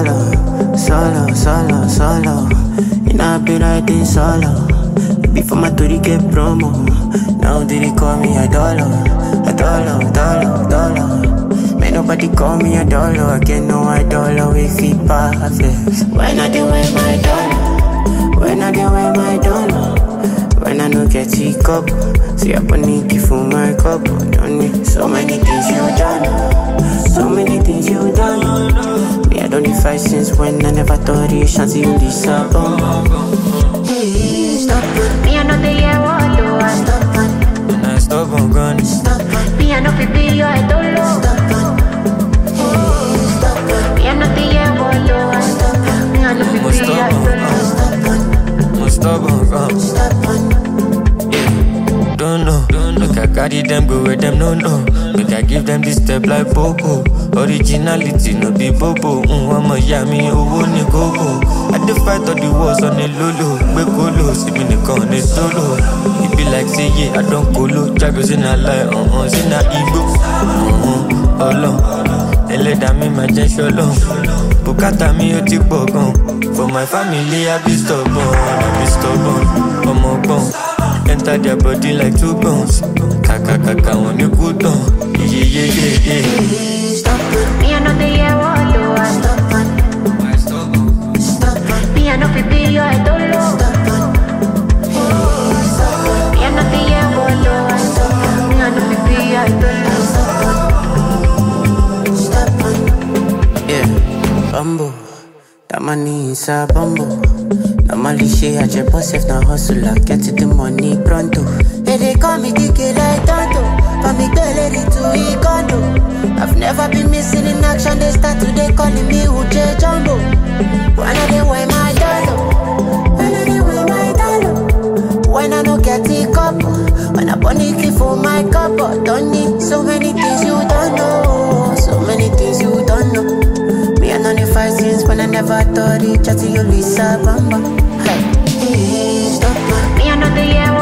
solo. You know I be riding solo. Before my tour get promo. Now they call me a dollar. May nobody call me a dollar. I get no dollar with it perfect. When I do wear my dollar. When I do wear my dollar. When I no get it cup. See I put Nicky for my cup. Don't need so many things you done. So many things you done. Me I don't need fight since when I never thought it. Shanty you disappoint. Stop it. Me I know the year what do I Stop it. When I stop on gun. Stop it. Me I know people you I don't know. Stop it. Stop it. Me I know the year what do I Stop it. Me I know people you I don't know. Stop it. Stop on gun. Stop it. Don't know. Look, I carry them, go where them no know. Look, I give them this step like Popo. Originality, no be Bobo. I'ma yami, owo ni gogo. I dey fight all the wars on the lolo. Be colo, see me the con is solo. It be like say yeah, I don't colo. Jagos in a lie, sin a ego. Olo, eleda mi ma jen solo. Bukata mi o ti pogon. For my family, I be stubborn. Omo bon. Enter their body like two bones. Kaka, when you go down. Yeah. Stop it. Me I know the year what do I Stop it. Stop it. Me I know people you I don't know. Stop it. Me I know the year what do I Me I know people you I don't know. Stop it. Yeah, bumbo. That money is a bumbo. Normally she a jet boss if not hustle. I get to the money pronto. Hey, they call me DK like Tonto. Call me Belly to Ikondo. I've never been missing in action. They start today calling me Uche Jumbo. When I dey wear my dollar. When I no get it cup. When I bunny key for my cup. Don't need so many things you don't know. So many things you don't know. Me I know the fight since when I never thought it. Chatty you Lisa Bamba. Hey, stop it. Me I know the year